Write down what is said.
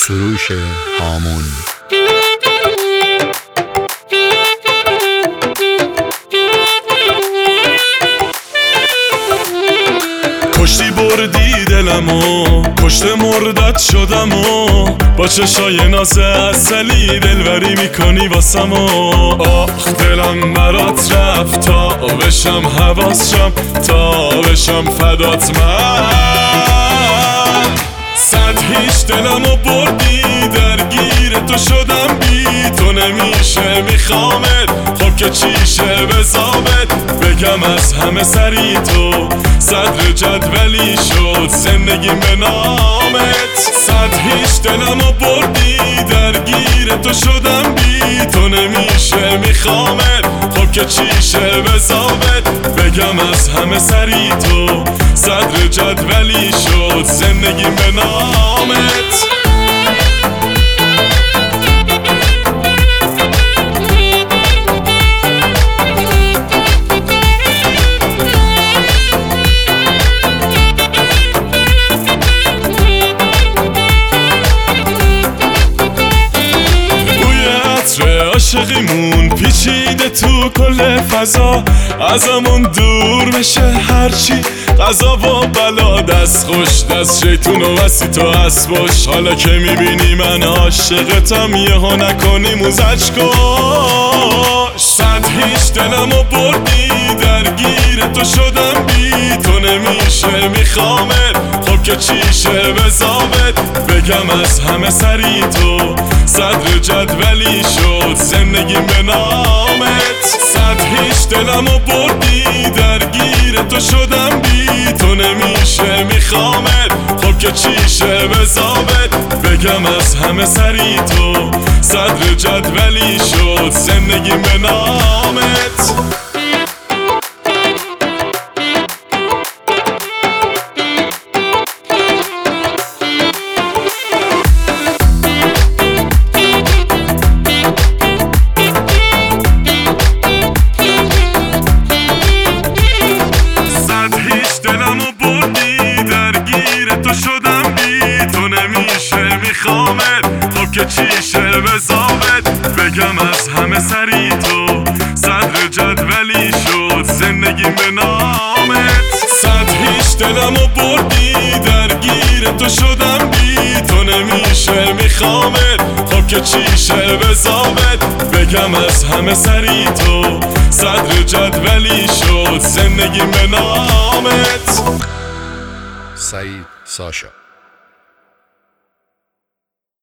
سروش هامون. کشتی بردی دلمو، کشته مردت شدمو، با چشای ناز اصلی دلبری میکنی واسمو. آخ دلم برات رفت تا بشم حواسشم، تا بشم فدات من. صد هیچ دلمو بردی، درگیر تو شدم، بی تو نمیشه میخوامت، خب که چیشه بزامت، بگم از همه سری تو صدر جدولی شد زندگیم به نامت. صد هیچ دلمو بردی، درگیر تو شدم، بی تو نمیشه میخوامت، خب که چیشه بزامت، بگم از همه سری تو صدر جدولی شد زندگیم به نامت. عاشقیمون پیچیده تو کل فضا، ازمون دور بشه هرچی قضا و بلا، دست خوش دست شیطون و وسی تو هست باش. حالا که میبینی من عاشقتم یهو نکنی موزش کش. صد هیچ دلمو بردی، درگیر تو شدم، بی تو نمیشه میخوامت، خب که چیشه بزامت، بگم از همه سری تو صدر جدولی شد زندگیم به نامت. صد هیچ دلمو بردی، درگیر تو شدم، بی تو نمیشه میخوامت، خب که چیشه بزامت، بگم از همه سری تو صدر جدولی شد زندگیم به نامت. خب که چیشه بزامت، بگم از همه سری تو صدر جدولی شد زندگیم به نامت. صد هیچ دلمو بردی، درگیر تو شدم، بی تو نمیشه میخوامت، خب که چیشه بزامت، بگم از همه سری تو صدر جدولی شد زندگیم به نامت. سعید ساشا.